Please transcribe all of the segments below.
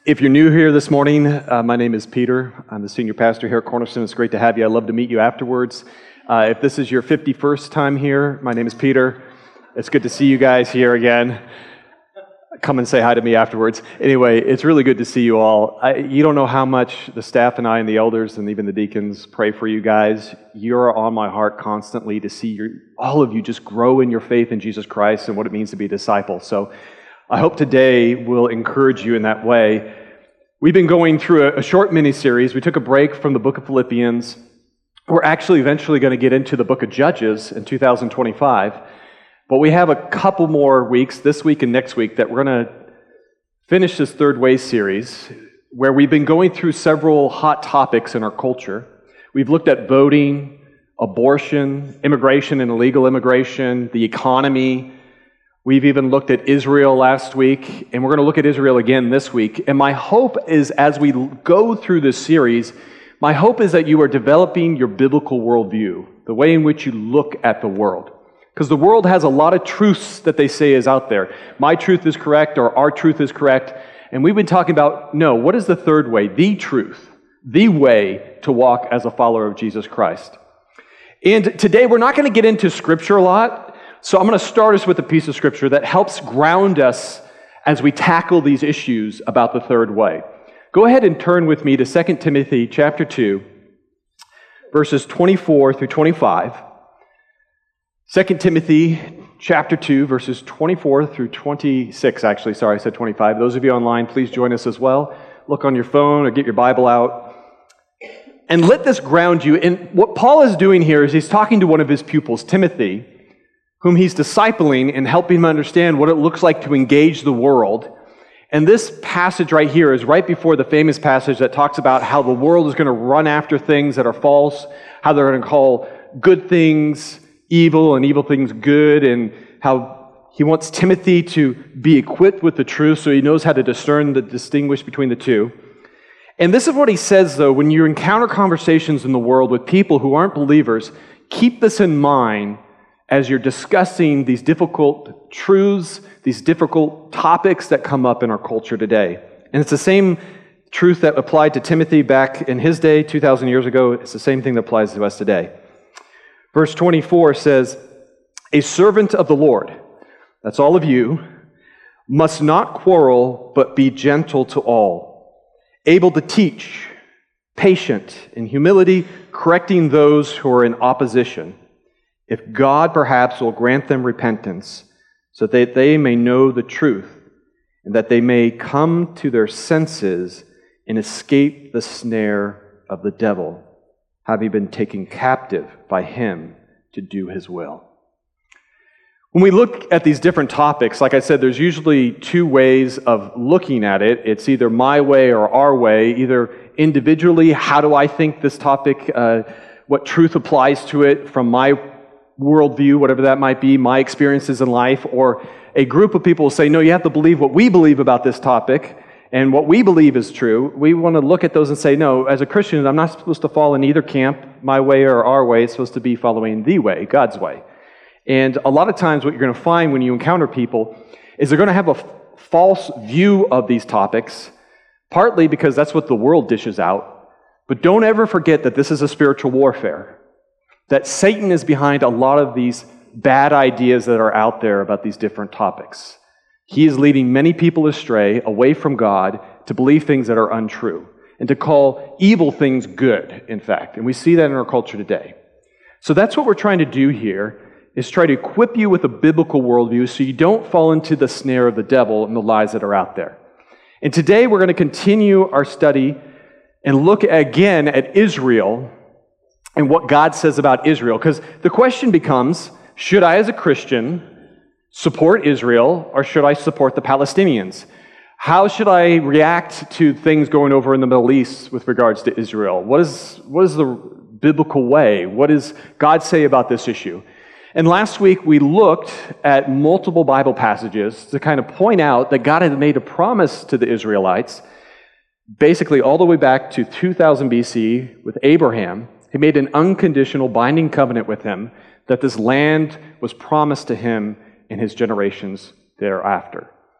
If you're new here this morning, my name is Peter. I'm the senior pastor here at Cornerstone. It's great to have you. I'd love to meet you afterwards. If this is your 51st time here, my name is Peter. It's good to see you guys here again. Come and say hi to me afterwards. Anyway, it's really good to see you all. You don't know how much the staff and I and the elders and even the deacons pray for you guys. You're on my heart constantly to see all of you just grow in your faith in Jesus Christ and what it means to be a disciple. So I hope today will encourage you in that way. We've been going through a short mini-series. We took a break from the book of Philippians. We're actually eventually going to get into the book of Judges in 2025. But we have a couple more weeks, this week and next week, that we're going to finish this Third Way series, where we've been going through several hot topics in our culture. We've looked at voting, abortion, immigration and illegal immigration, the economy. We've even looked at Israel last week, and we're going to look at Israel again this week. And my hope is, as we go through this series, my hope is that you are developing your biblical worldview, the way in which you look at the world. Because the world has a lot of truths that they say is out there. My truth is correct, or our truth is correct. And we've been talking about, no, what is the third way? The truth, the way to walk as a follower of Jesus Christ. And today we're not going to get into Scripture a lot. So I'm going to start us with a piece of Scripture that helps ground us as we tackle these issues about the third way. Go ahead and turn with me to 2 Timothy chapter 2, verses 24 through 25. 2 Timothy chapter 2, verses 24 through 26, actually. Sorry, I said 25. Those of you online, please join us as well. Look on your phone or get your Bible out. And let this ground you. And what Paul is doing here is he's talking to one of his pupils, Timothy, whom he's discipling and helping him understand what it looks like to engage the world. And this passage right here is right before the famous passage that talks about how the world is going to run after things that are false, how they're going to call good things evil and evil things good, and how he wants Timothy to be equipped with the truth so he knows how to distinguish between the two. And this is what he says, though, when you encounter conversations in the world with people who aren't believers, keep this in mind as you're discussing these difficult truths, these difficult topics that come up in our culture today. And it's the same truth that applied to Timothy back in his day, 2,000 years ago. It's the same thing that applies to us today. Verse 24 says, "A servant of the Lord," that's all of you, "must not quarrel, but be gentle to all, able to teach, patient in humility, correcting those who are in opposition, if God perhaps will grant them repentance, so that they may know the truth, and that they may come to their senses and escape the snare of the devil, having been taken captive by him to do his will." When we look at these different topics, like I said, there's usually two ways of looking at it. It's either my way or our way, either individually, how do I think this topic, what truth applies to it from my worldview, whatever that might be, my experiences in life, or a group of people will say, no, you have to believe what we believe about this topic, and what we believe is true. We want to look at those and say, no, as a Christian, I'm not supposed to fall in either camp, my way or our way. It's supposed to be following the way, God's way. And a lot of times what you're going to find when you encounter people is they're going to have a false view of these topics, partly because that's what the world dishes out. But don't ever forget that this is a spiritual warfare, that Satan is behind a lot of these bad ideas that are out there about these different topics. He is leading many people astray, away from God, to believe things that are untrue, and to call evil things good, in fact. And we see that in our culture today. So that's what we're trying to do here, is try to equip you with a biblical worldview so you don't fall into the snare of the devil and the lies that are out there. And today we're going to continue our study and look again at Israel and what God says about Israel. Because the question becomes, should I as a Christian support Israel, or should I support the Palestinians? How should I react to things going over in the Middle East with regards to Israel? What is the biblical way? What does God say about this issue? And last week we looked at multiple Bible passages to kind of point out that God had made a promise to the Israelites, basically all the way back to 2000 BC with Abraham. He made an unconditional binding covenant with him that this land was promised to him and his generations thereafter.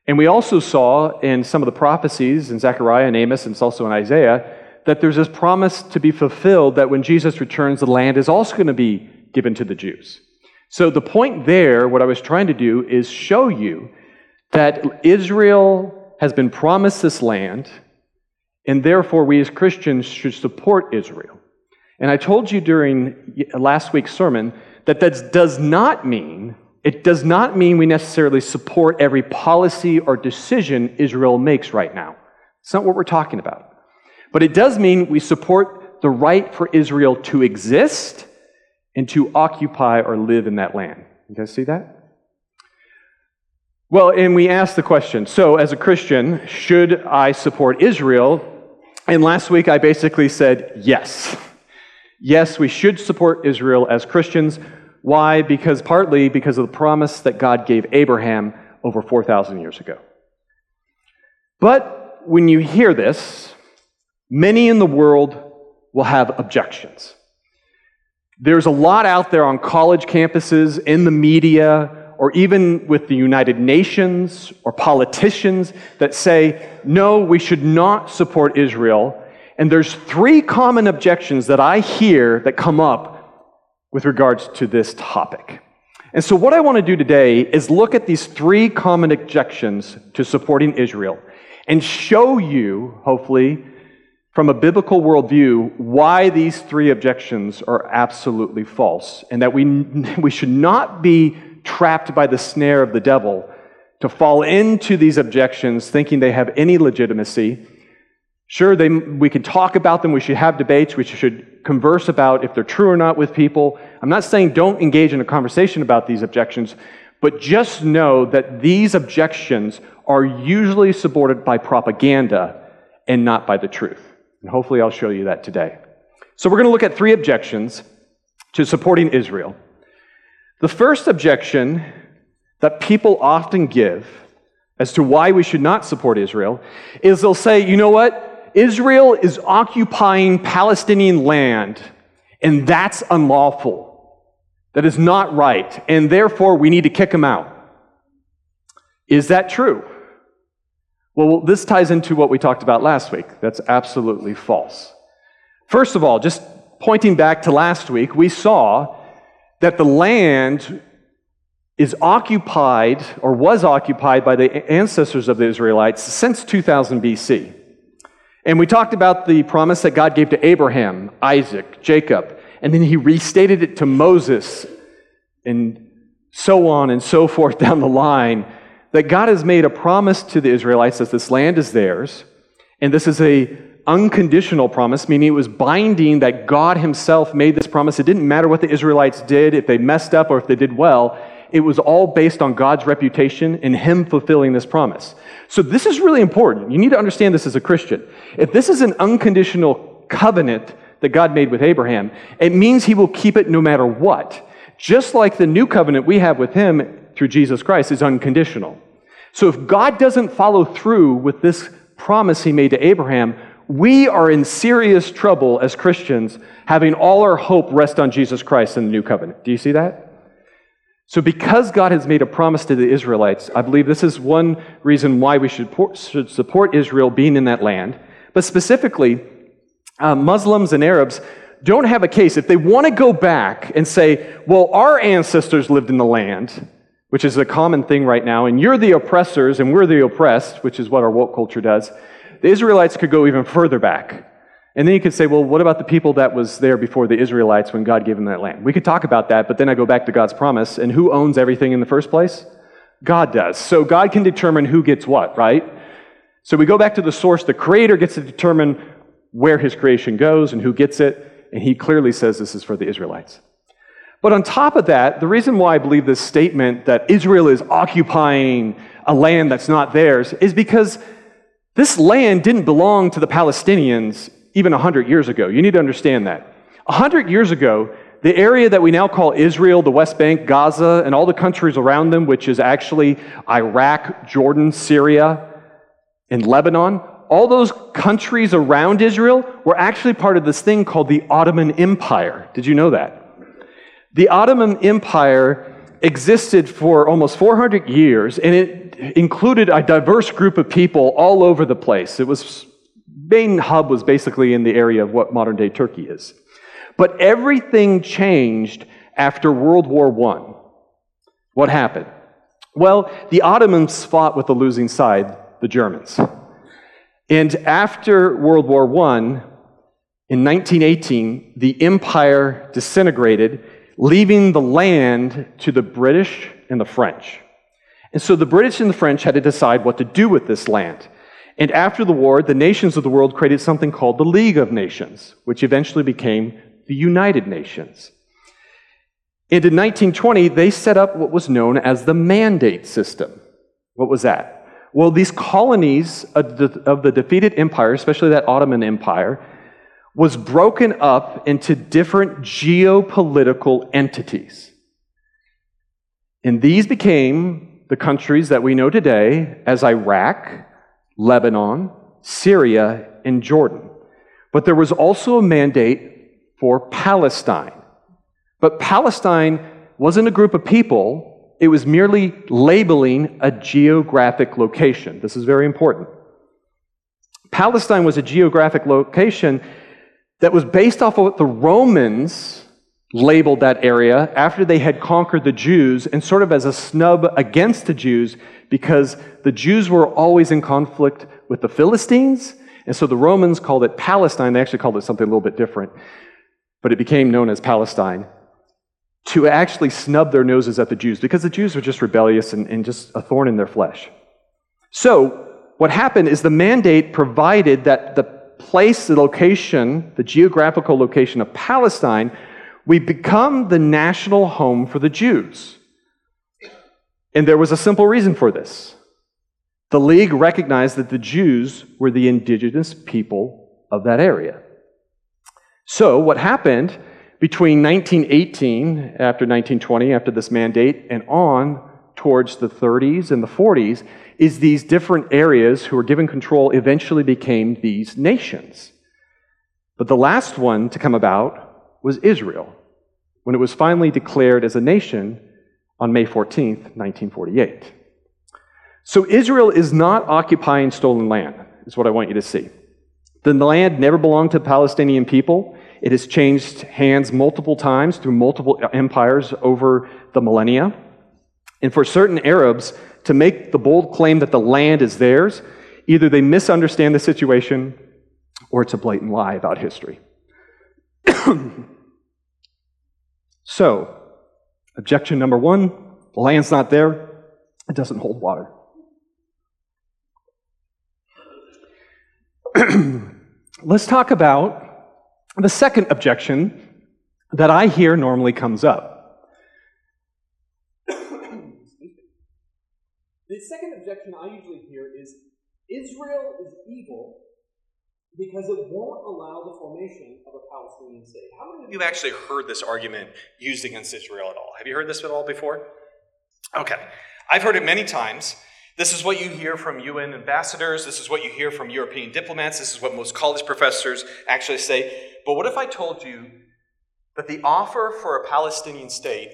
And we also saw in some of the prophecies in Zechariah and Amos, and it's also in Isaiah, that there's this promise to be fulfilled that when Jesus returns, the land is also going to be given to the Jews. So the point there, what I was trying to do, is show you that Israel has been promised this land, and therefore we as Christians should support Israel. And I told you during last week's sermon that does not mean we necessarily support every policy or decision Israel makes right now. It's not what we're talking about. But it does mean we support the right for Israel to exist and to occupy or live in that land. You guys see that? Well, and we asked the question, so as a Christian, should I support Israel? And last week I basically said yes. Yes, we should support Israel as Christians. Why? Partly because of the promise that God gave Abraham over 4,000 years ago. But when you hear this, many in the world will have objections. There's a lot out there on college campuses, in the media, or even with the United Nations or politicians that say, no, we should not support Israel. And there's 3 common objections that I hear that come up with regards to this topic. And so what I want to do today is look at these 3 common objections to supporting Israel and show you, hopefully, from a biblical worldview, why these 3 objections are absolutely false, and that we should not be trapped by the snare of the devil to fall into these objections thinking they have any legitimacy. Sure, we can talk about them, we should have debates, we should converse about if they're true or not with people. I'm not saying don't engage in a conversation about these objections, but just know that these objections are usually supported by propaganda and not by the truth. And hopefully I'll show you that today. So we're going to look at 3 objections to supporting Israel. The first objection that people often give as to why we should not support Israel is they'll say, you know what? Israel is occupying Palestinian land, and that's unlawful. That is not right, and therefore we need to kick them out. Is that true? Well, this ties into what we talked about last week. That's absolutely false. First of all, just pointing back to last week, we saw that the land is occupied, or was occupied, by the ancestors of the Israelites since 2000 BC. And we talked about the promise that God gave to Abraham, Isaac, Jacob, and then he restated it to Moses, and so on and so forth down the line, that God has made a promise to the Israelites that this land is theirs, and this is an unconditional promise, meaning it was binding, that God himself made this promise. It didn't matter what the Israelites did, if they messed up or if they did well. It was all based on God's reputation and him fulfilling this promise. So this is really important. You need to understand this as a Christian. If this is an unconditional covenant that God made with Abraham, it means he will keep it no matter what. Just like the new covenant we have with him through Jesus Christ is unconditional. So if God doesn't follow through with this promise he made to Abraham, we are in serious trouble as Christians, having all our hope rest on Jesus Christ in the new covenant. Do you see that? So because God has made a promise to the Israelites, I believe this is one reason why we should support Israel being in that land. But specifically, Muslims and Arabs don't have a case. If they want to go back and say, well, our ancestors lived in the land, which is a common thing right now, and you're the oppressors and we're the oppressed, which is what our woke culture does, the Israelites could go even further back. And then you could say, well, what about the people that was there before the Israelites when God gave them that land? We could talk about that, but then I go back to God's promise, and who owns everything in the first place? God does. So God can determine who gets what, right? So we go back to the source. The Creator gets to determine where his creation goes and who gets it, and he clearly says this is for the Israelites. But on top of that, the reason why I believe this statement that Israel is occupying a land that's not theirs is because this land didn't belong to the Palestinians even 100 years ago. You need to understand that. 100 years ago, the area that we now call Israel, the West Bank, Gaza, and all the countries around them, which is actually Iraq, Jordan, Syria, and Lebanon, all those countries around Israel were actually part of this thing called the Ottoman Empire. Did you know that? The Ottoman Empire existed for almost 400 years, and included a diverse group of people all over the place. Main hub was basically in the area of what modern-day Turkey is. But everything changed after World War I. What happened? Well, the Ottomans fought with the losing side, the Germans. And after World War I, in 1918, the empire disintegrated, leaving the land to the British and the French. And so the British and the French had to decide what to do with this land. And after the war, the nations of the world created something called the League of Nations, which eventually became the United Nations. And in 1920, they set up what was known as the Mandate System. What was that? Well, these colonies of the defeated empire, especially that Ottoman Empire, was broken up into different geopolitical entities. And these became the countries that we know today as Iraq, Lebanon, Syria, and Jordan. But there was also a mandate for Palestine. But Palestine wasn't a group of people, it was merely labeling a geographic location. This is very important. Palestine was a geographic location that was based off of what the Romans labeled that area after they had conquered the Jews, and sort of as a snub against the Jews, because the Jews were always in conflict with the Philistines, and so the Romans called it Palestine. They actually called it something a little bit different, but it became known as Palestine, to actually snub their noses at the Jews, because the Jews were just rebellious and just a thorn in their flesh. So what happened is the mandate provided that the place, the location, the geographical location of Palestine, we become the national home for the Jews. And there was a simple reason for this. The League recognized that the Jews were the indigenous people of that area. So what happened between 1918, after 1920, after this mandate, and on towards the 30s and the 40s, is these different areas who were given control eventually became these nations. But the last one to come about was Israel, when it was finally declared as a nation on May 14th, 1948. So Israel is not occupying stolen land, is what I want you to see. The land never belonged to Palestinian people. It has changed hands multiple times through multiple empires over the millennia. And for certain Arabs to make the bold claim that the land is theirs, either they misunderstand the situation or it's a blatant lie about history. So, objection number one, the land's not there, it doesn't hold water. Let's talk about the second objection that I hear normally comes up. The second objection I usually hear is Israel is evil because it won't allow the formation of a Palestinian state. How many of you have actually heard this argument used against Israel at all? Have you heard this at all before? Okay. I've heard it many times. This is what you hear from UN ambassadors. This is what you hear from European diplomats. This is what most college professors actually say. But what if I told you that the offer for a Palestinian state...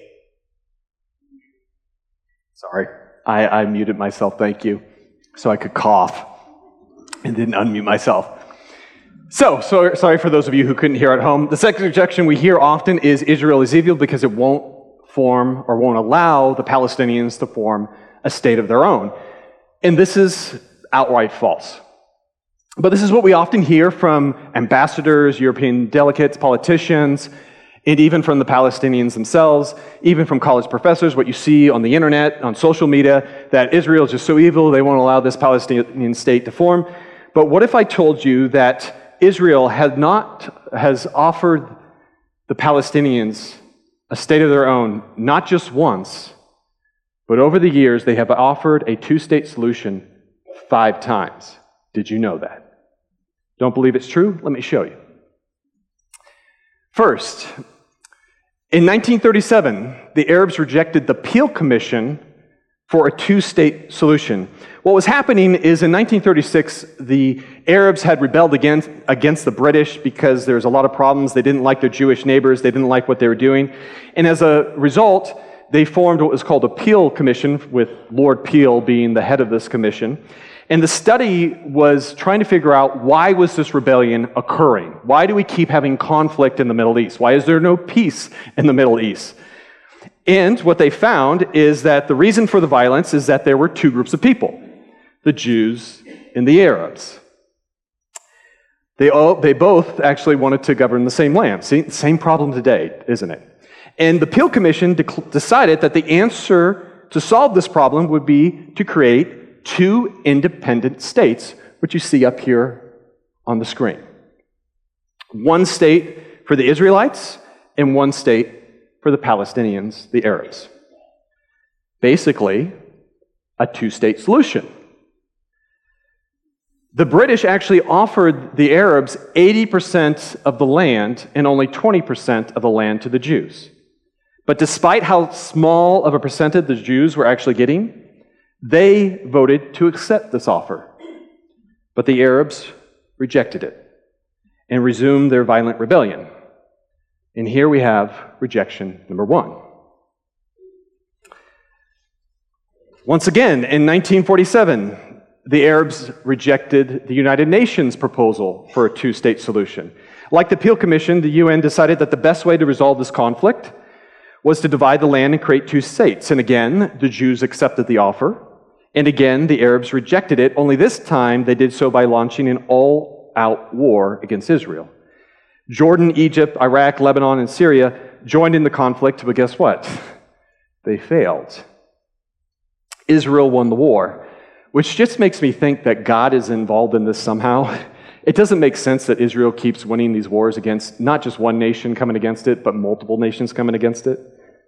Sorry, I muted myself, thank you, so I could cough and didn't unmute myself. So sorry for those of you who couldn't hear at home. The second objection we hear often is Israel is evil because it won't form or won't allow the Palestinians to form a state of their own. And this is outright false. But this is what we often hear from ambassadors, European delegates, politicians, and even from the Palestinians themselves, even from college professors, what you see on the internet, on social media, that Israel is just so evil, they won't allow this Palestinian state to form. But what if I told you that Israel has offered the Palestinians a state of their own, not just once, but over the years, they have offered a two-state solution 5 times. Did you know that? Don't believe it's true? Let me show you. First, in 1937, the Arabs rejected the Peel Commission for a two-state solution. What was happening is in 1936, the Arabs had rebelled against the British because there was a lot of problems. They didn't like their Jewish neighbors. They didn't like what they were doing. And as a result, they formed what was called a Peel Commission, with Lord Peel being the head of this commission. And the study was trying to figure out, why was this rebellion occurring? Why do we keep having conflict in the Middle East? Why is there no peace in the Middle East? And what they found is that the reason for the violence is that there were two groups of people, the Jews and the Arabs. They both actually wanted to govern the same land. See, same problem today, isn't it? And the Peel Commission decided that the answer to solve this problem would be to create two independent states, which you see up here on the screen. One state for the Israelites and one state for the Palestinians, the Arabs. Basically, a two-state solution. The British actually offered the Arabs 80% of the land and only 20% of the land to the Jews. But despite how small of a percentage the Jews were actually getting, they voted to accept this offer. But the Arabs rejected it and resumed their violent rebellion. And here we have rejection number one. Once again, in 1947, the Arabs rejected the United Nations proposal for a two-state solution. Like the Peel Commission, the UN decided that the best way to resolve this conflict was to divide the land and create two states. And again, the Jews accepted the offer. And again, the Arabs rejected it, only this time they did so by launching an all-out war against Israel. Jordan, Egypt, Iraq, Lebanon, and Syria joined in the conflict, but guess what? They failed. Israel won the war, which just makes me think that God is involved in this somehow. It doesn't make sense that Israel keeps winning these wars against not just one nation coming against it, but multiple nations coming against it.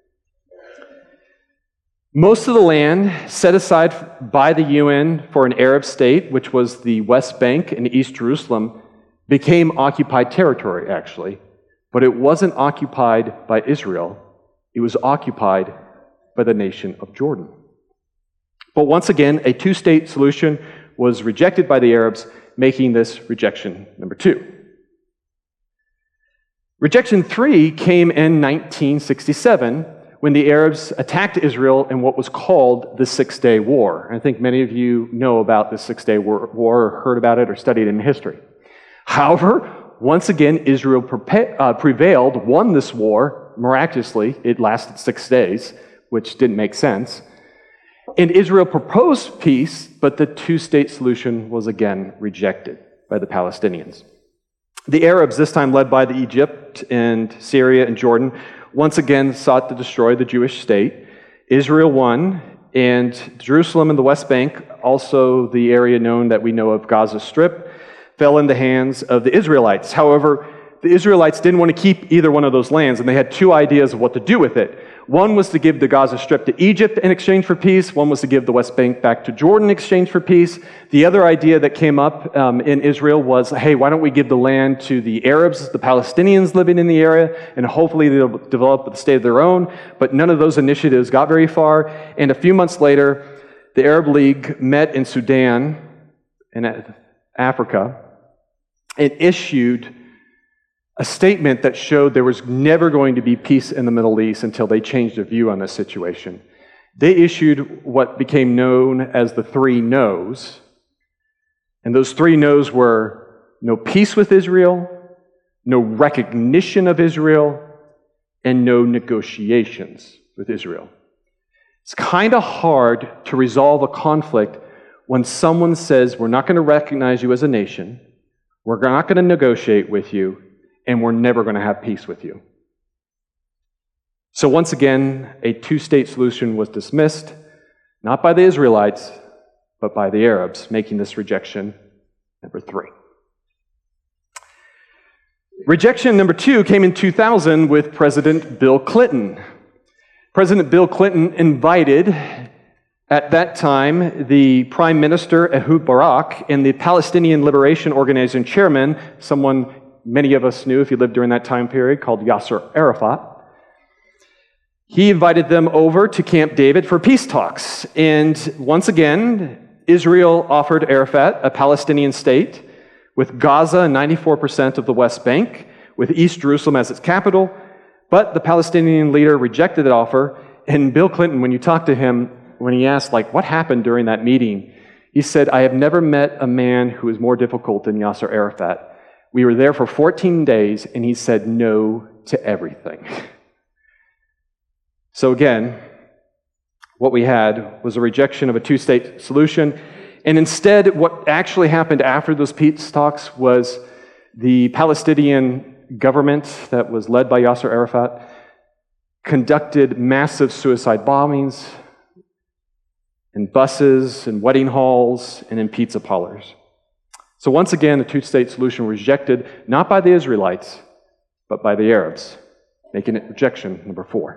Most of the land set aside by the UN for an Arab state, which was the West Bank and East Jerusalem, became occupied territory, actually. But it wasn't occupied by Israel. It was occupied by the nation of Jordan. But once again, a two-state solution was rejected by the Arabs, making this rejection number two. Rejection three came in 1967, when the Arabs attacked Israel in what was called the Six-Day War. I think many of you know about the Six-Day War, or heard about it, or studied it in history. However, once again, Israel prevailed, won this war miraculously. It lasted 6 days, which didn't make sense. And Israel proposed peace, but the two-state solution was again rejected by the Palestinians. The Arabs, this time led by Egypt and Syria and Jordan, once again sought to destroy the Jewish state. Israel won, and Jerusalem and the West Bank, also the area known that we know of Gaza Strip, fell in the hands of the Israelites. However, the Israelites didn't want to keep either one of those lands, and they had two ideas of what to do with it. One was to give the Gaza Strip to Egypt in exchange for peace. One was to give the West Bank back to Jordan in exchange for peace. The other idea that came up in Israel was, hey, why don't we give the land to the Arabs, the Palestinians living in the area, and hopefully they'll develop a state of their own. But none of those initiatives got very far. And a few months later, the Arab League met in Sudan, in Africa, and issued a statement that showed there was never going to be peace in the Middle East until they changed their view on this situation. They issued what became known as the three no's. And those three no's were no peace with Israel, no recognition of Israel, and no negotiations with Israel. It's kind of hard to resolve a conflict when someone says, we're not going to recognize you as a nation, we're not going to negotiate with you, and we're never going to have peace with you. So once again, a two-state solution was dismissed, not by the Israelites, but by the Arabs, making this rejection number three. Rejection number two came in 2000 with President Bill Clinton. President Bill Clinton invited, at that time, the Prime Minister Ehud Barak and the Palestinian Liberation Organization chairman, someone many of us knew if you lived during that time period, called Yasser Arafat. He invited them over to Camp David for peace talks. And once again, Israel offered Arafat a Palestinian state with Gaza and 94% of the West Bank, with East Jerusalem as its capital. But the Palestinian leader rejected that offer, And Bill Clinton, when you talk to him, when he asked, like, what happened during that meeting, he said, I have never met a man who is more difficult than Yasser Arafat. We were there for 14 days, and he said no to everything. So again, what we had was a rejection of a two-state solution, and instead, what actually happened after those peace talks was the Palestinian government that was led by Yasser Arafat conducted massive suicide bombings in buses, in wedding halls, and in pizza parlors. So once again, the two-state solution was rejected, not by the Israelites, but by the Arabs, making it rejection number 4.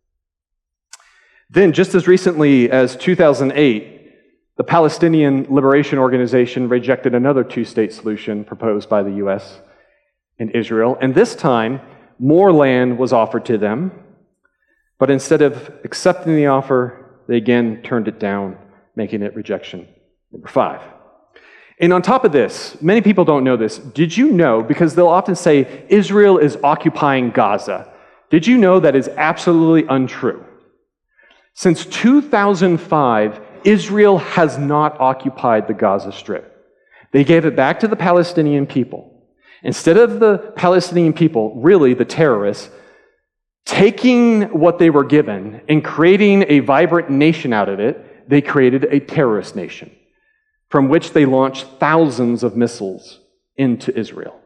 Then, just as recently as 2008, the Palestinian Liberation Organization rejected another two-state solution proposed by the U.S. and Israel, and this time, more land was offered to them, but instead of accepting the offer, they again turned it down, making it rejection number 5. And on top of this, many people don't know this. Did you know, because they'll often say Israel is occupying Gaza, did you know that is absolutely untrue? Since 2005, Israel has not occupied the Gaza Strip. They gave it back to the Palestinian people. Instead of the Palestinian people, really the terrorists, taking what they were given and creating a vibrant nation out of it, they created a terrorist nation from which they launched thousands of missiles into Israel.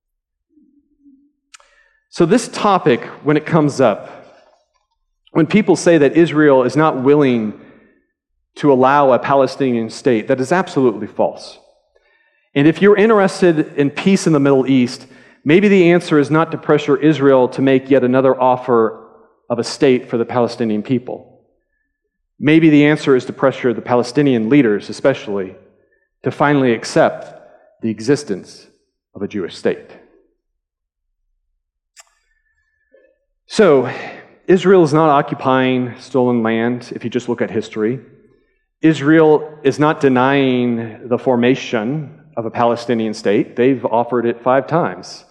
So this topic, when it comes up, when people say that Israel is not willing to allow a Palestinian state, that is absolutely false. And if you're interested in peace in the Middle East, maybe the answer is not to pressure Israel to make yet another offer of a state for the Palestinian people. Maybe the answer is to pressure the Palestinian leaders, especially, to finally accept the existence of a Jewish state. So, Israel is not occupying stolen land, if you just look at history. Israel is not denying the formation of a Palestinian state. They've offered it 5 times.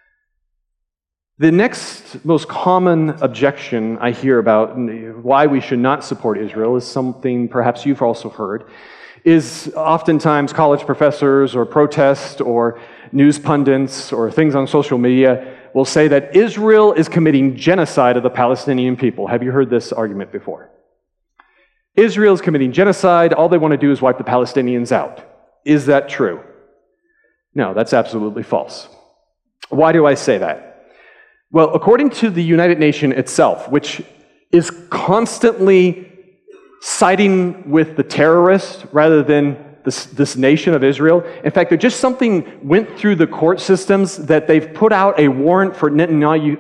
The next most common objection I hear about why we should not support Israel is something perhaps you've also heard, is oftentimes college professors or protests or news pundits or things on social media will say that Israel is committing genocide of the Palestinian people. Have you heard this argument before? Israel is committing genocide. All they want to do is wipe the Palestinians out. Is that true? No, that's absolutely false. Why do I say that? Well, according to the United Nations itself, which is constantly siding with the terrorists rather than this nation of Israel. In fact, there just something went through the court systems that they've put out a warrant for Netanyahu's,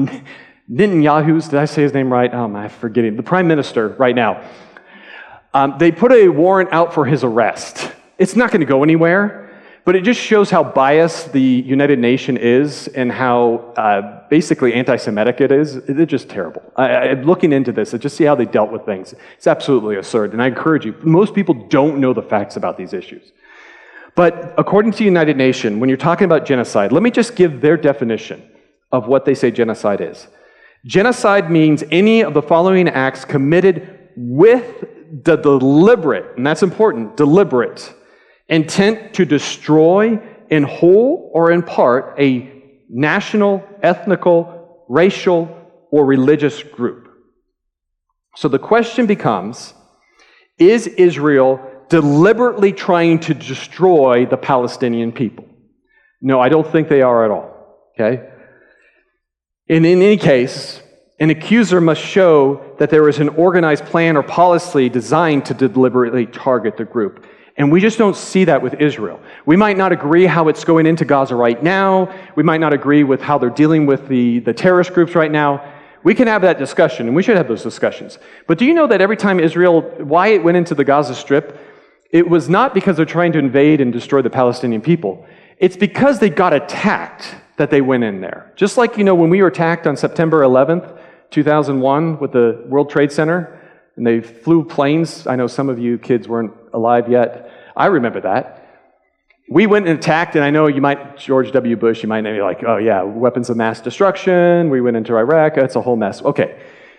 did I say his name right? Oh, I'm forgetting. The prime minister right now. They put a warrant out for his arrest. It's not going to go anywhere, but it just shows how biased the United Nations is and how basically anti-Semitic it is. It's just terrible. I'm looking into this to just see how they dealt with things. It's absolutely absurd, and I encourage you. Most people don't know the facts about these issues. But according to the United Nations, when you're talking about genocide, let me just give their definition of what they say genocide is. Genocide means any of the following acts committed with the deliberate, and that's important, deliberate, intent to destroy in whole or in part a national, ethnical, racial, or religious group. So the question becomes, is Israel deliberately trying to destroy the Palestinian people? No, I don't think they are at all, okay? And in any case, an accuser must show that there is an organized plan or policy designed to deliberately target the group. And we just don't see that with Israel. We might not agree how it's going into Gaza right now. We might not agree with how they're dealing with the terrorist groups right now. We can have that discussion, and we should have those discussions. But do you know that every time Israel, why it went into the Gaza Strip, it was not because they're trying to invade and destroy the Palestinian people. It's because they got attacked that they went in there. Just like, when we were attacked on September 11th, 2001 with the World Trade Center, and they flew planes. I know some of you kids weren't alive yet. I remember that. We went and attacked, and I know George W. Bush, you might be like, oh yeah, weapons of mass destruction, we went into Iraq, it's a whole mess. Okay.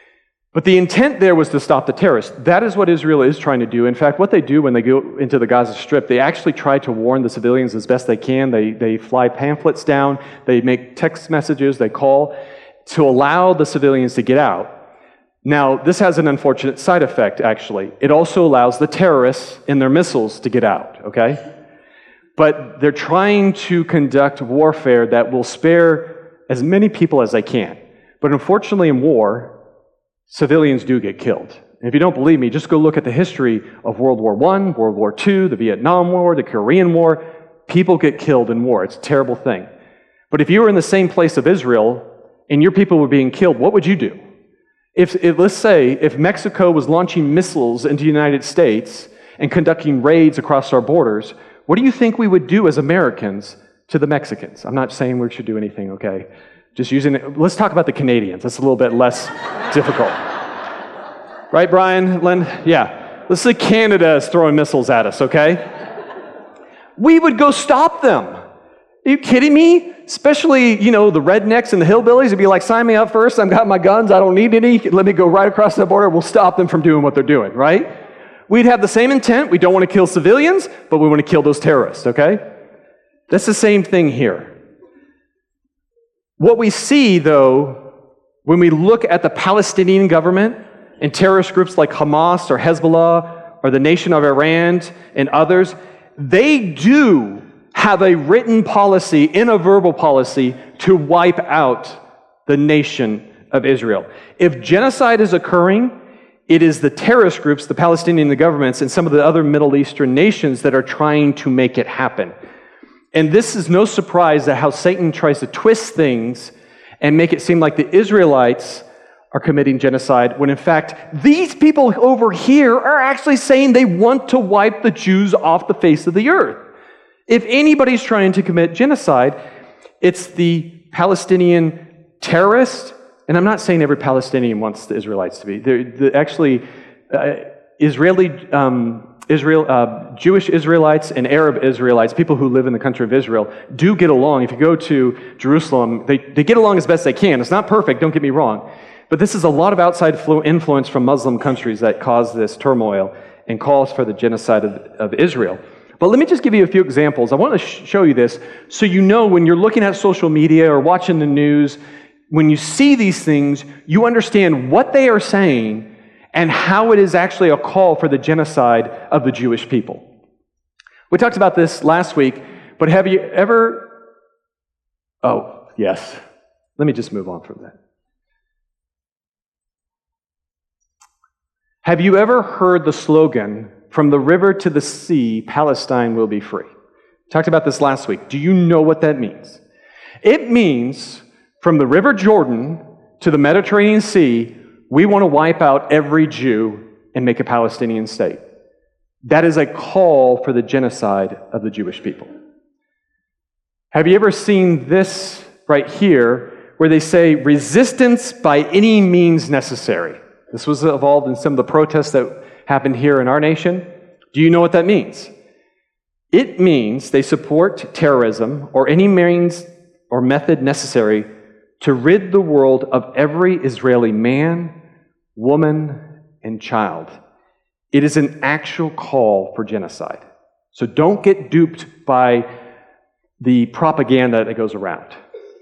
But the intent there was to stop the terrorists. That is what Israel is trying to do. In fact, what they do when they go into the Gaza Strip, they actually try to warn the civilians as best they can. They fly pamphlets down, they make text messages, they call to allow the civilians to get out. Now, this has an unfortunate side effect, actually. It also allows the terrorists and their missiles to get out, okay? But they're trying to conduct warfare that will spare as many people as they can. But unfortunately, in war, civilians do get killed. And if you don't believe me, just go look at the history of World War I, World War II, the Vietnam War, the Korean War. People get killed in war. It's a terrible thing. But if you were in the same place of Israel and your people were being killed, what would you do? Let's say, if Mexico was launching missiles into the United States and conducting raids across our borders, what do you think we would do as Americans to the Mexicans? I'm not saying we should do anything, okay? Just using it. Let's talk about the Canadians. That's a little bit less difficult. Right, Brian? Len? Yeah. Let's say Canada is throwing missiles at us, okay? We would go stop them. Are you kidding me? Especially, the rednecks and the hillbillies would be like, sign me up first. I've got my guns. I don't need any. Let me go right across the border. We'll stop them from doing what they're doing, right? We'd have the same intent. We don't want to kill civilians, but we want to kill those terrorists, okay? That's the same thing here. What we see, though, when we look at the Palestinian government and terrorist groups like Hamas or Hezbollah or the Nation of Iran and others, they do have a written policy and a verbal policy to wipe out the nation of Israel. If genocide is occurring, it is the terrorist groups, the Palestinian governments, and some of the other Middle Eastern nations that are trying to make it happen. And this is no surprise at how Satan tries to twist things and make it seem like the Israelites are committing genocide, when in fact, these people over here are actually saying they want to wipe the Jews off the face of the earth. If anybody's trying to commit genocide, it's the Palestinian terrorists, and I'm not saying every Palestinian wants the Israelites to be. Jewish Israelites and Arab Israelites, people who live in the country of Israel, do get along. If you go to Jerusalem, they get along as best they can. It's not perfect, don't get me wrong. But this is a lot of outside influence from Muslim countries that cause this turmoil and calls for the genocide of Israel. But let me just give you a few examples. I want to show you this so you know when you're looking at social media or watching the news, when you see these things, you understand what they are saying and how it is actually a call for the genocide of the Jewish people. We talked about this last week, but have you ever... Oh, yes. Let me just move on from that. Have you ever heard the slogan, "From the river to the sea, Palestine will be free"? Talked about this last week. Do you know what that means? It means from the River Jordan to the Mediterranean Sea, we want to wipe out every Jew and make a Palestinian state. That is a call for the genocide of the Jewish people. Have you ever seen this right here, where they say, resistance by any means necessary? This was involved in some of the protests that happened here in our nation. Do you know what that means? It means they support terrorism or any means or method necessary to rid the world of every Israeli man, woman, and child. It is an actual call for genocide. So don't get duped by the propaganda that goes around.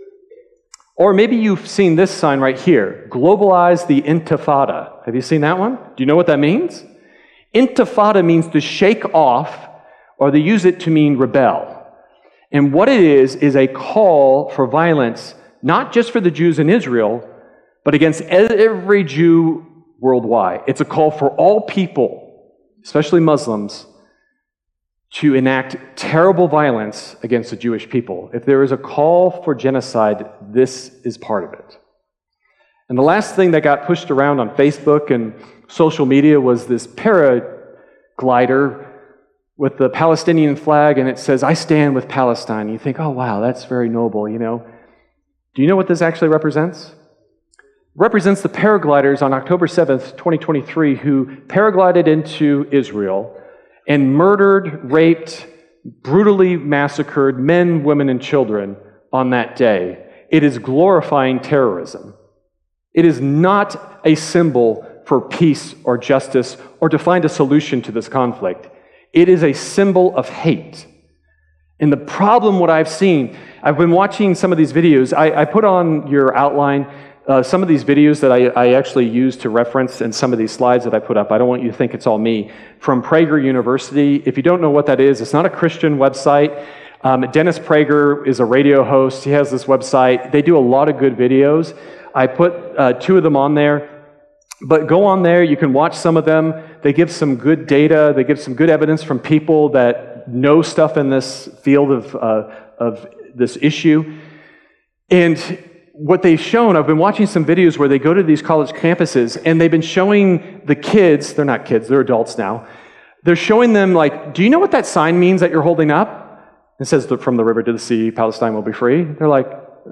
Or maybe you've seen this sign right here, globalize the intifada. Have you seen that one? Do you know what that means? Intifada means to shake off, or they use it to mean rebel. And what it is a call for violence, not just for the Jews in Israel, but against every Jew worldwide. It's a call for all people, especially Muslims, to enact terrible violence against the Jewish people. If there is a call for genocide, this is part of it. And the last thing that got pushed around on Facebook and social media was this paraglider with the Palestinian flag, and it says, "I stand with Palestine." You think, oh wow, that's very noble, you know. Do you know what this actually represents? It represents the paragliders on October 7th, 2023, who paraglided into Israel and murdered, raped, brutally massacred men, women, and children on that day. It is glorifying terrorism. It is not a symbol for peace or justice or to find a solution to this conflict. It is a symbol of hate. And the problem, what I've seen, I've been watching some of these videos. I put on your outline some of these videos that I actually use to reference and some of these slides that I put up. I don't want you to think it's all me. From Prager University. If you don't know what that is, it's not a Christian website. Dennis Prager is a radio host. He has this website. They do a lot of good videos. I put 2 of them on there. But go on there. You can watch some of them. They give some good data. They give some good evidence from people that know stuff in this field of this issue. And what they've shown, I've been watching some videos where they go to these college campuses and they've been showing the kids, they're not kids, they're adults now, they're showing them like, do you know what that sign means that you're holding up? It says, from the river to the sea, Palestine will be free. They're like,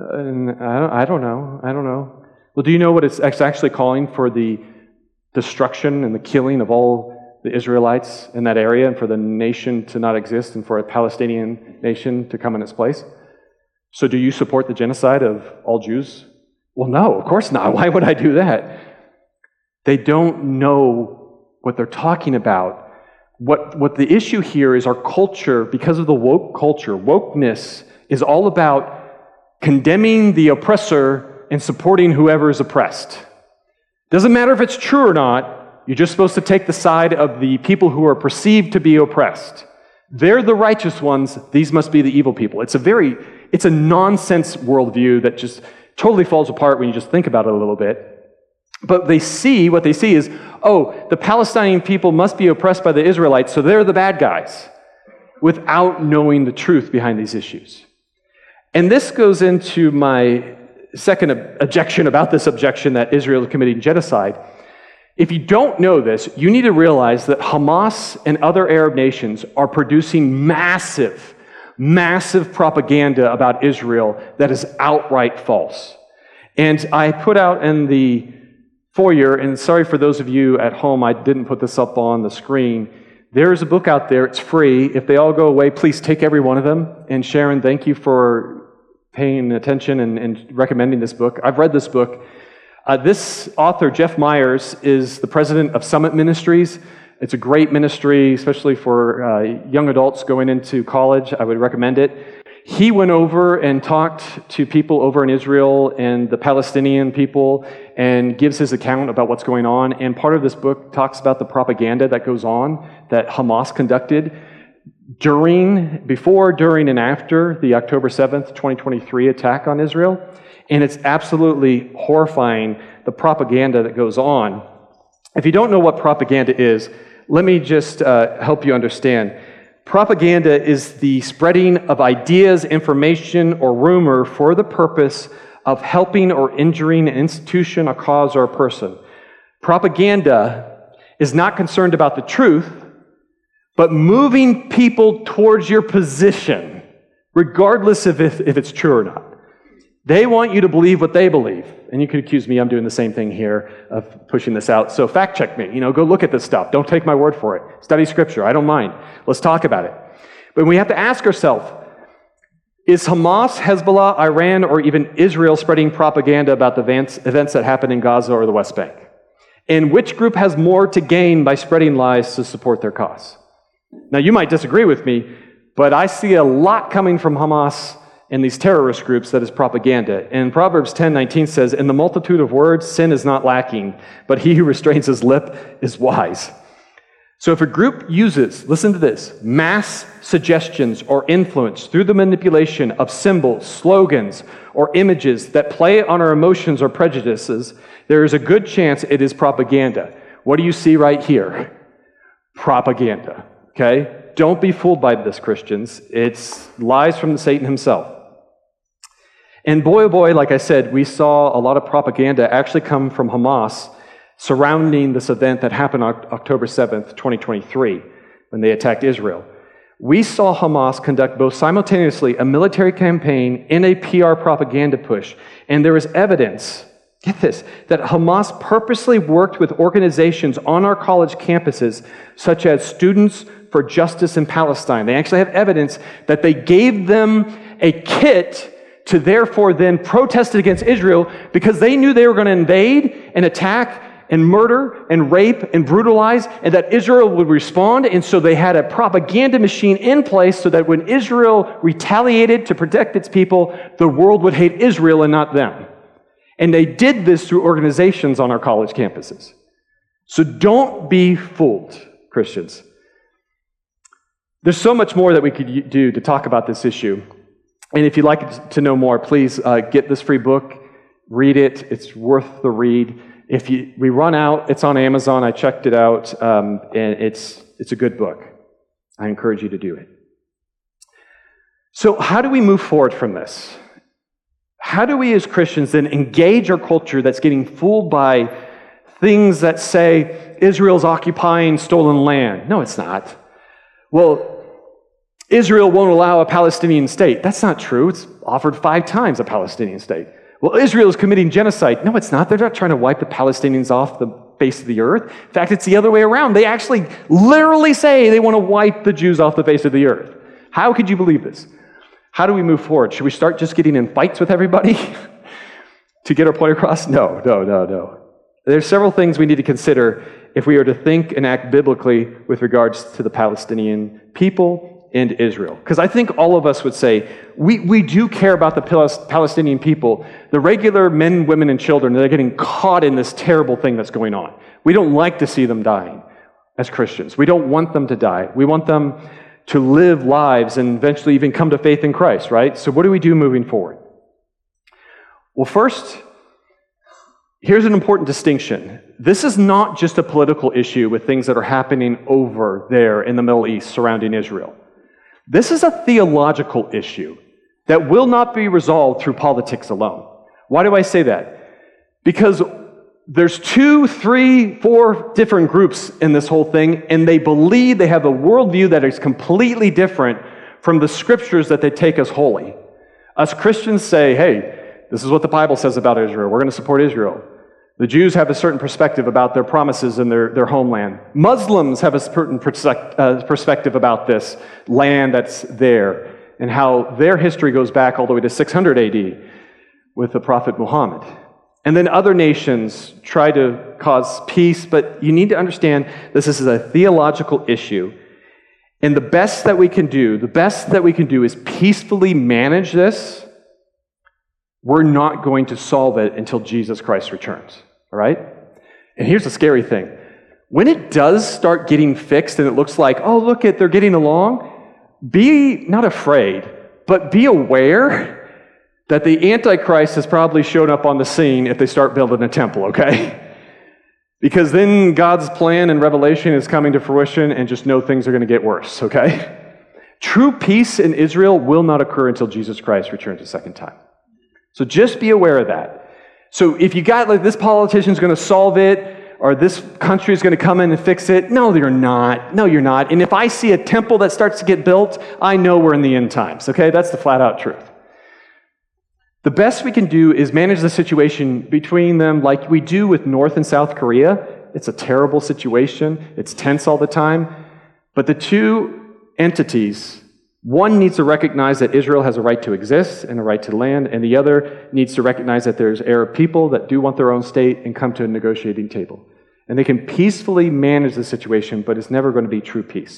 I don't know. Well, do you know what it's actually calling for the destruction and the killing of all the Israelites in that area and for the nation to not exist and for a Palestinian nation to come in its place? So do you support the genocide of all Jews? Well, no, of course not. Why would I do that? They don't know what they're talking about. What the issue here is our culture, because of the woke culture, wokeness is all about condemning the oppressor and supporting whoever is oppressed. Doesn't matter if it's true or not, you're just supposed to take the side of the people who are perceived to be oppressed. They're the righteous ones, these must be the evil people. It's a nonsense worldview that just totally falls apart when you just think about it a little bit. But what they see is, the Palestinian people must be oppressed by the Israelites, so they're the bad guys, without knowing the truth behind these issues. And this goes into my second objection about this objection that Israel is committing genocide. If you don't know this, you need to realize that Hamas and other Arab nations are producing massive propaganda about Israel that is outright false. And I put out in the foyer, and sorry for those of you at home, I didn't put this up on the screen. There is a book out there, it's free. If they all go away, please take every one of them. And Sharon, thank you for paying attention and recommending this book. I've read this book. This author, Jeff Myers, is the president of Summit Ministries. It's a great ministry, especially for young adults going into college. I would recommend it. He went over and talked to people over in Israel and the Palestinian people and gives his account about what's going on. And part of this book talks about the propaganda that goes on that Hamas conducted before, during, and after the October 7th, 2023 attack on Israel. And it's absolutely horrifying, the propaganda that goes on. If you don't know what propaganda is, let me just help you understand. Propaganda is the spreading of ideas, information, or rumor for the purpose of helping or injuring an institution, a cause, or a person. Propaganda is not concerned about the truth, but moving people towards your position, regardless if it's true or not. They want you to believe what they believe. And you could accuse me, I'm doing the same thing here, of pushing this out. So fact check me. Go look at this stuff. Don't take my word for it. Study Scripture. I don't mind. Let's talk about it. But we have to ask ourselves, is Hamas, Hezbollah, Iran, or even Israel spreading propaganda about the events that happen in Gaza or the West Bank? And which group has more to gain by spreading lies to support their cause? Now, you might disagree with me, but I see a lot coming from Hamas and these terrorist groups that is propaganda. And Proverbs 10:19 says, "In the multitude of words, sin is not lacking, but he who restrains his lip is wise." So if a group uses, listen to this, mass suggestions or influence through the manipulation of symbols, slogans, or images that play on our emotions or prejudices, there is a good chance it is propaganda. What do you see right here? Propaganda, okay? Don't be fooled by this, Christians. It's lies from Satan himself. And boy, oh boy, like I said, we saw a lot of propaganda actually come from Hamas surrounding this event that happened on October 7th, 2023, when they attacked Israel. We saw Hamas conduct both simultaneously a military campaign and a PR propaganda push. And there is evidence, get this, that Hamas purposely worked with organizations on our college campuses, such as Students for Justice in Palestine. They actually have evidence that they gave them a kit to therefore then protest against Israel because they knew they were going to invade and attack and murder and rape and brutalize, and that Israel would respond. And so they had a propaganda machine in place so that when Israel retaliated to protect its people, the world would hate Israel and not them. And they did this through organizations on our college campuses. So don't be fooled, Christians. There's so much more that we could do to talk about this issue. And if you'd like to know more, please get this free book, read it. It's worth the read. If we run out, it's on Amazon. I checked it out, and it's a good book. I encourage you to do it. So how do we move forward from this? How do we as Christians then engage our culture that's getting fooled by things that say Israel's occupying stolen land? No, it's not. Well, Israel won't allow a Palestinian state. That's not true. It's offered 5 times a Palestinian state. Well, Israel is committing genocide. No, it's not. They're not trying to wipe the Palestinians off the face of the earth. In fact, it's the other way around. They actually literally say they want to wipe the Jews off the face of the earth. How could you believe this? How do we move forward? Should we start just getting in fights with everybody to get our point across? No. There's several things we need to consider if we are to think and act biblically with regards to the Palestinian people and Israel. Because I think all of us would say, we do care about the Palestinian people. The regular men, women, and children, they're getting caught in this terrible thing that's going on. We don't like to see them dying as Christians. We don't want them to die. We want them to live lives and eventually even come to faith in Christ, right? So what do we do moving forward? Well, first, here's an important distinction. This is not just a political issue with things that are happening over there in the Middle East surrounding Israel. This is a theological issue that will not be resolved through politics alone. Why do I say that? Because there's 2, 3, 4 different groups in this whole thing, and they believe they have a worldview that is completely different from the scriptures that they take as holy. Us Christians say, hey, this is what the Bible says about Israel. We're going to support Israel. The Jews have a certain perspective about their promises in their homeland. Muslims have a certain perspective about this land that's there and how their history goes back all the way to 600 AD with the Prophet Muhammad. And then other nations try to cause peace, but you need to understand this is a theological issue. And the best that we can do is peacefully manage this. We're not going to solve it until Jesus Christ returns, all right? And here's the scary thing. When it does start getting fixed and it looks like, oh, look, they're getting along, be not afraid, but be aware that the Antichrist has probably shown up on the scene if they start building a temple, okay? Because then God's plan and revelation is coming to fruition and just know things are going to get worse, okay? True peace in Israel will not occur until Jesus Christ returns a second time. So just be aware of that. So if you got like this politician's going to solve it, or this country is going to come in and fix it, no, you're not. No, you're not. And if I see a temple that starts to get built, I know we're in the end times. Okay, that's the flat out truth. The best we can do is manage the situation between them like we do with North and South Korea. It's a terrible situation. It's tense all the time. But the 2 entities, one needs to recognize that Israel has a right to exist and a right to land, and the other needs to recognize that there's Arab people that do want their own state and come to a negotiating table. And they can peacefully manage the situation, but it's never going to be true peace.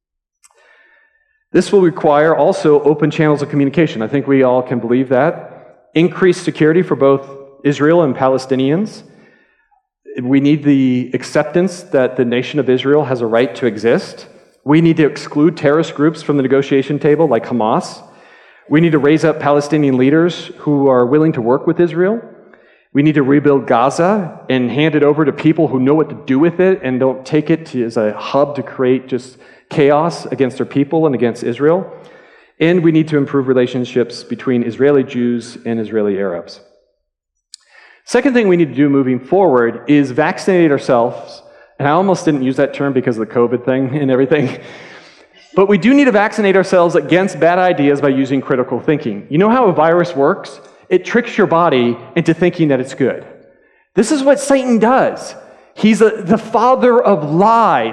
This will require also open channels of communication. I think we all can believe that. Increased security for both Israel and Palestinians. We need the acceptance that the nation of Israel has a right to exist. We need to exclude terrorist groups from the negotiation table, like Hamas. We need to raise up Palestinian leaders who are willing to work with Israel. We need to rebuild Gaza and hand it over to people who know what to do with it and don't take it as a hub to create just chaos against their people and against Israel. And we need to improve relationships between Israeli Jews and Israeli Arabs. Second thing we need to do moving forward is vaccinate ourselves. And I almost didn't use that term because of the COVID thing and everything. But we do need to vaccinate ourselves against bad ideas by using critical thinking. You know how a virus works? It tricks your body into thinking that it's good. This is what Satan does. He's the father of lies.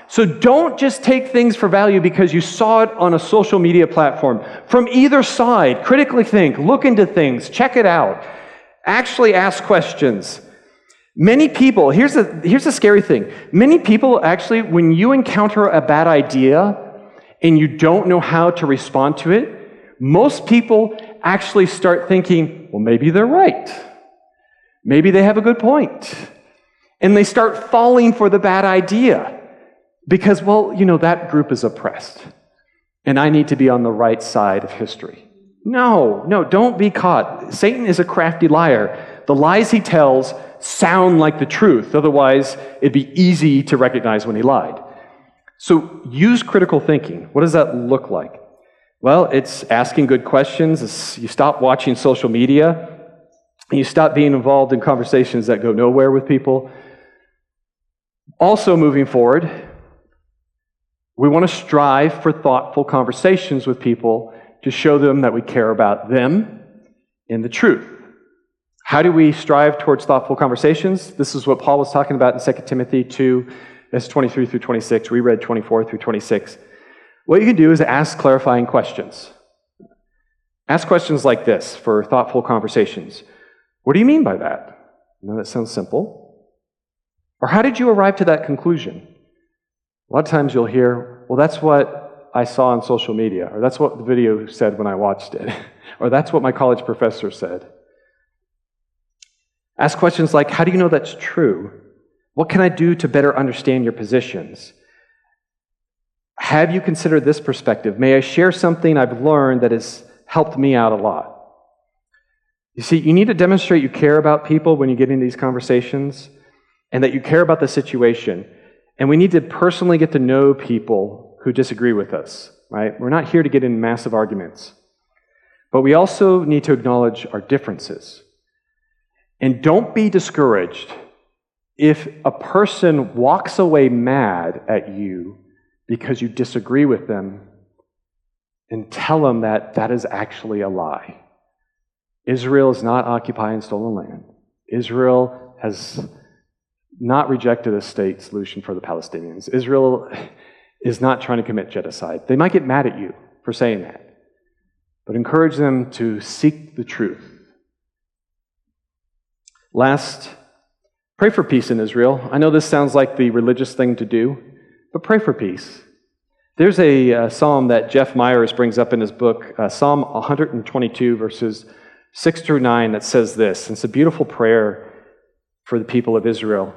So don't just take things for value because you saw it on a social media platform. From either side, critically think, look into things, check it out. Actually ask questions. Many people, here's a scary thing. Many people actually, when you encounter a bad idea and you don't know how to respond to it, most people actually start thinking, well, maybe they're right. Maybe they have a good point. And they start falling for the bad idea because, well, that group is oppressed and I need to be on the right side of history. No, don't be caught. Satan is a crafty liar. The lies he tells sound like the truth. Otherwise, it'd be easy to recognize when he lied. So use critical thinking. What does that look like? Well, it's asking good questions. You stop watching social media. And you stop being involved in conversations that go nowhere with people. Also, moving forward, we want to strive for thoughtful conversations with people to show them that we care about them and the truth. How do we strive towards thoughtful conversations? This is what Paul was talking about in 2 Timothy 2, verses 23 through 26. We read 24 through 26. What you can do is ask clarifying questions. Ask questions like this for thoughtful conversations. What do you mean by that? That sounds simple. Or how did you arrive to that conclusion? A lot of times you'll hear, well, that's what I saw on social media, or that's what the video said when I watched it, or that's what my college professor said. Ask questions like, how do you know that's true? What can I do to better understand your positions? Have you considered this perspective? May I share something I've learned that has helped me out a lot? You see, you need to demonstrate you care about people when you get into these conversations and that you care about the situation. And we need to personally get to know people who disagree with us, right? We're not here to get in massive arguments. But we also need to acknowledge our differences. And don't be discouraged if a person walks away mad at you because you disagree with them, and tell them that that is actually a lie. Israel is not occupying stolen land. Israel has not rejected a state solution for the Palestinians. Israel is not trying to commit genocide. They might get mad at you for saying that, but encourage them to seek the truth. Last, pray for peace in Israel. I know this sounds like the religious thing to do, but pray for peace. There's a psalm that Jeff Myers brings up in his book, Psalm 122, verses 6 through 9, that says this. It's a beautiful prayer for the people of Israel.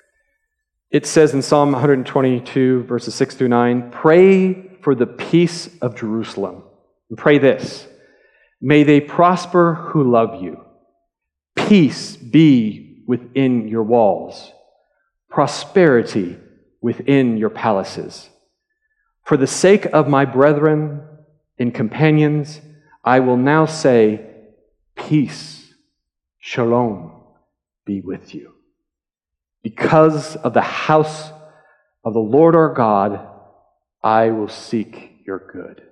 It says in Psalm 122, verses 6 through 9, pray for the peace of Jerusalem. And pray this, may they prosper who love you. Peace be within your walls. Prosperity within your palaces. For the sake of my brethren and companions, I will now say, peace, shalom, be with you. Because of the house of the Lord our God, I will seek your good.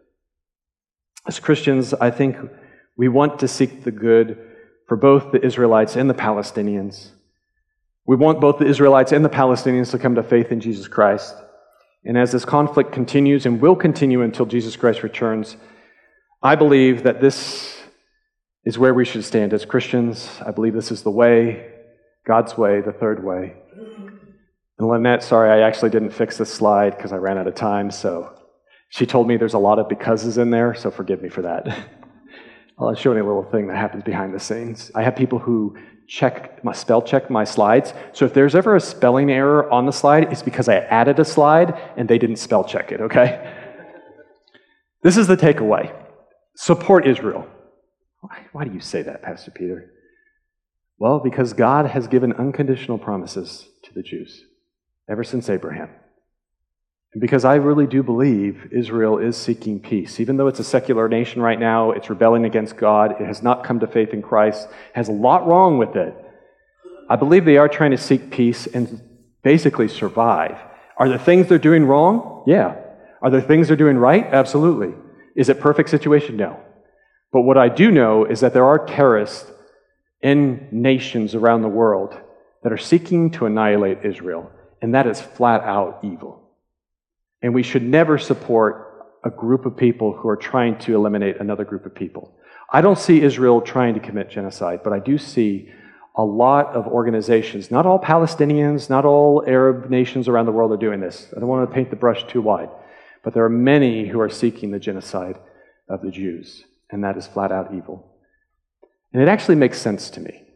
As Christians, I think we want to seek the good for both the Israelites and the Palestinians. We want both the Israelites and the Palestinians to come to faith in Jesus Christ. And as this conflict continues and will continue until Jesus Christ returns, I believe that this is where we should stand as Christians. I believe this is the way, God's way, the third way. And Lynette, sorry, I actually didn't fix this slide because I ran out of time, so she told me there's a lot of becauses in there, so forgive me for that. I'll show you a little thing that happens behind the scenes. I have people who spell check my slides. So if there's ever a spelling error on the slide, it's because I added a slide and they didn't spell check it, okay? This is the takeaway. Support Israel. Why do you say that, Pastor Peter? Well, because God has given unconditional promises to the Jews ever since Abraham. And because I really do believe Israel is seeking peace. Even though it's a secular nation right now, it's rebelling against God, it has not come to faith in Christ, has a lot wrong with it. I believe they are trying to seek peace and basically survive. Are there things they're doing wrong? Yeah. Are there things they're doing right? Absolutely. Is it a perfect situation? No. But what I do know is that there are terrorists in nations around the world that are seeking to annihilate Israel, and that is flat out evil. And we should never support a group of people who are trying to eliminate another group of people. I don't see Israel trying to commit genocide, but I do see a lot of organizations, not all Palestinians, not all Arab nations around the world are doing this. I don't want to paint the brush too wide, but there are many who are seeking the genocide of the Jews, and that is flat out evil. And it actually makes sense to me.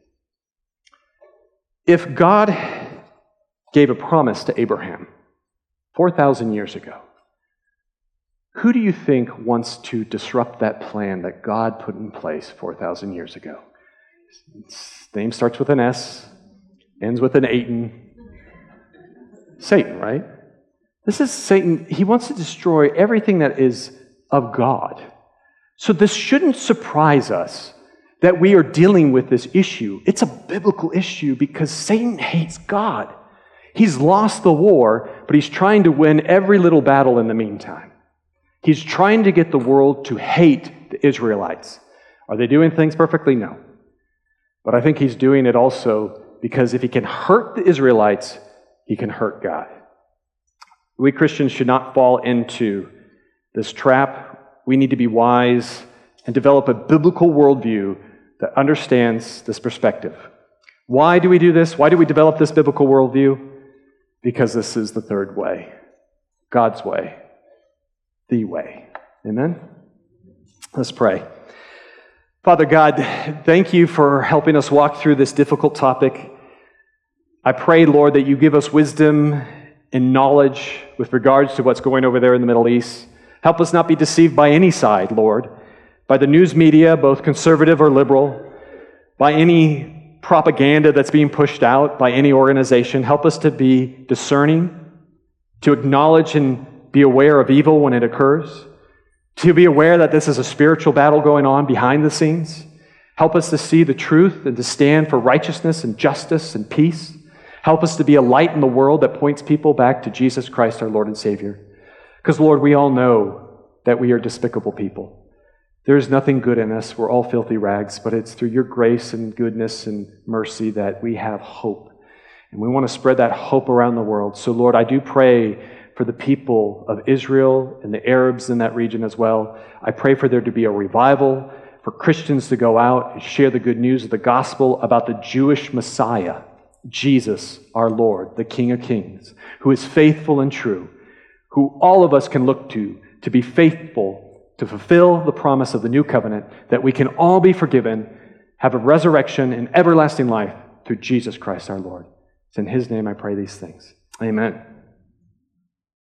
If God gave a promise to Abraham 4,000 years ago, who do you think wants to disrupt that plan that God put in place 4,000 years ago? His name starts with an S, ends with an Aiton. Satan, right? This is Satan. He wants to destroy everything that is of God. So this shouldn't surprise us that we are dealing with this issue. It's a biblical issue because Satan hates God. He's lost the war, but he's trying to win every little battle in the meantime. He's trying to get the world to hate the Israelites. Are they doing things perfectly? No. But I think he's doing it also because if he can hurt the Israelites, he can hurt God. We Christians should not fall into this trap. We need to be wise and develop a biblical worldview that understands this perspective. Why do we do this? Why do we develop this biblical worldview? Because this is the third way, God's way, the way. Amen? Let's pray. Father God, thank you for helping us walk through this difficult topic. I pray, Lord, that you give us wisdom and knowledge with regards to what's going over there in the Middle East. Help us not be deceived by any side, Lord, by the news media, both conservative or liberal, by any propaganda that's being pushed out by any organization. Help us to be discerning, to acknowledge and be aware of evil when it occurs, to be aware that this is a spiritual battle going on behind the scenes. Help us to see the truth and to stand for righteousness and justice and peace. Help us to be a light in the world that points people back to Jesus Christ, our Lord and Savior. Because, Lord, we all know that we are despicable people. There is nothing good in us. We're all filthy rags, but it's through your grace and goodness and mercy that we have hope. And we want to spread that hope around the world. So, Lord, I do pray for the people of Israel and the Arabs in that region as well. I pray for there to be a revival, for Christians to go out and share the good news of the gospel about the Jewish Messiah, Jesus, our Lord, the King of Kings, who is faithful and true, who all of us can look to be faithful, to fulfill the promise of the new covenant, that we can all be forgiven, have a resurrection and everlasting life through Jesus Christ our Lord. It's in his name I pray these things. Amen.